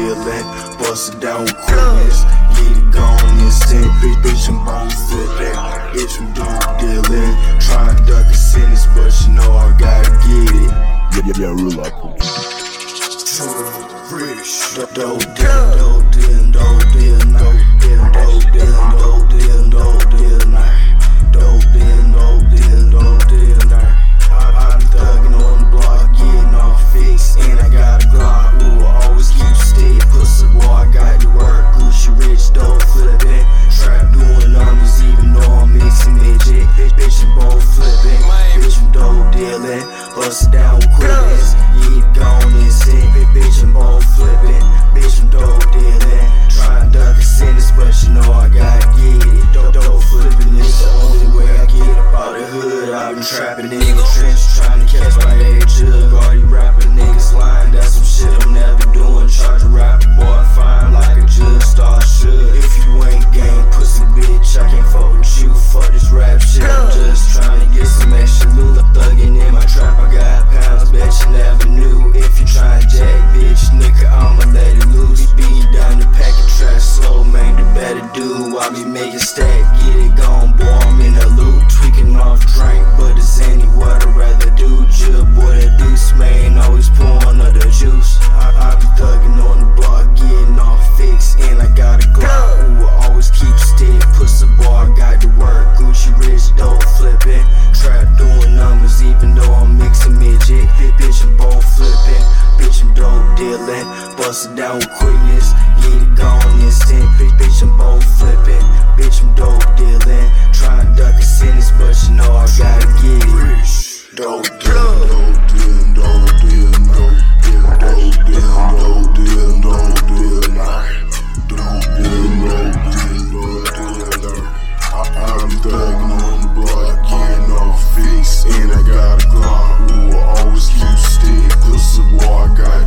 dealing, bust it down with quickness. Get it gone instant, bitch, I'm bone flipping. Bitch, I'm dope dealing, trying to duck a sentence, but you know I gotta get it. Yeah, real life. Rich, dope dealing, dope dealing, dope dealing, dope dealing, dope dealing, dope dealing, dope dealing, dope dealing, dope dealing. I be thugging on the block, getting off fix, and I got a Glock. Ooh, I always keep steady, pussy boy, I got to work. Gucci rich, dope flipping, trap doing numbers, even though I'm mixing midget. Bitch, I'm both flipping, bitch, I'm dope dealing, bust it down with quickness. Get it gone instant, bitch, I'm both flipping, bitch, I'm dope dealing, trying to duck a sentence, but you know I gotta get it. Dope flipping is the only way I get up out the hood. I've been trapping in the trench, trying to catch my head jug. All these rapping niggas lying, that's some shit I'm never doing. Charge a rapper, boy, fine like a judge, star should. If you ain't gang, pussy bitch, I can't fuck with you. Fuck this rap shit, I'm just trying to get some extra loot. Thugging in my trap, I got pounds, bet you never knew. If you try jack, bitch, nigga, I'ma let it loose. Beat down the pack of trash, slow man, you better do. I be making stack, get it gone, boy, I'm in the loop. Tweaking off drink, but it's any what I'd rather do. Jib, boy, that deuce, man, always pouring up the juice. I be thugging on the block, getting off fix, and I got a Glock. Ooh, I always keep steady, pussy boy, I got to work. Gucci rich, dope flipping, trap doing numbers, even though I'm mixing midget. Bitch, I'm both flipping, bitch, I'm dope dealing, bust it down with quickness. Get it gone instant, bitch, I'm both flipping, bitch, I'm dope dealing, trying to duck a sentence, but you know I gotta get it. Dope dealing, dope dealing, dope dealing, dope dealing, dope dealing, dope dealing, dope dealing, dope dealing. I'm thugging on the block, getting off fix, and I got a Glock. Ooh, I always keep stick, pussy boy, I got